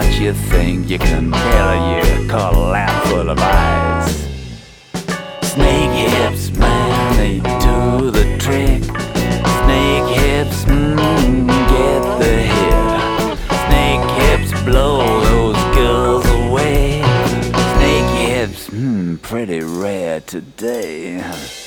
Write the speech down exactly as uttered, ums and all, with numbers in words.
what you think you can tell you, caught a lamp full of eyes. Snake hips, man, they do the trick. Snake hips, mmm, get the hit. Snake hips, blow those girls away. Snake hips, mmm, pretty rare today.